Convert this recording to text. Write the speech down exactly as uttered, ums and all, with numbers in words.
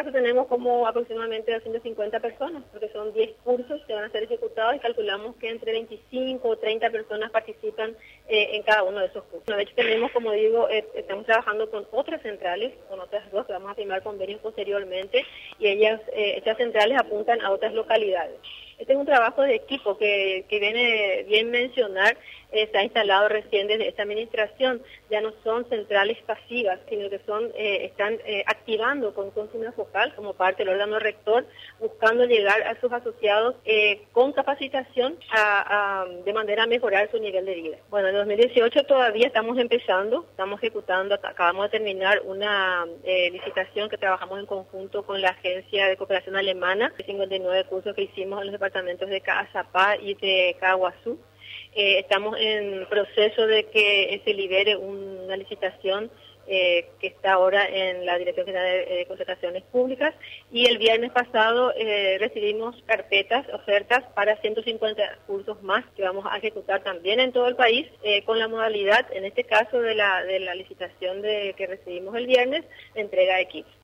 caso tenemos como aproximadamente doscientas cincuenta personas, porque son diez cursos que van a ser ejecutados y calculamos que entre veinticinco o treinta personas participan eh, en cada uno de esos cursos. De hecho tenemos, como digo, eh, estamos trabajando con otras centrales, con otras dos, que vamos a firmar convenios posteriormente, y ellas, eh, estas centrales apuntan a otras localidades. Este es un trabajo de equipo que, que viene bien mencionar, eh, se ha instalado recién desde esta administración, ya no son centrales pasivas, sino que son eh, están eh, activando con consigna focal como parte del órgano rector, buscando llegar a sus asociados eh, con capacitación a, a, de manera a mejorar su nivel de vida. Bueno, en dos mil dieciocho todavía estamos empezando, estamos ejecutando, acabamos de terminar una eh, licitación que trabajamos en conjunto con la Agencia de Cooperación Alemana, de cincuenta y nueve cursos que hicimos en los departamentos de Caazapá y de Caaguazú. Eh, estamos en proceso de que se libere una licitación eh, que está ahora en la Dirección General de eh, Contrataciones Públicas, y el viernes pasado eh, recibimos carpetas, ofertas para ciento cincuenta cursos más que vamos a ejecutar también en todo el país eh, con la modalidad, en este caso de la, de la licitación de que recibimos el viernes, de entrega de kits.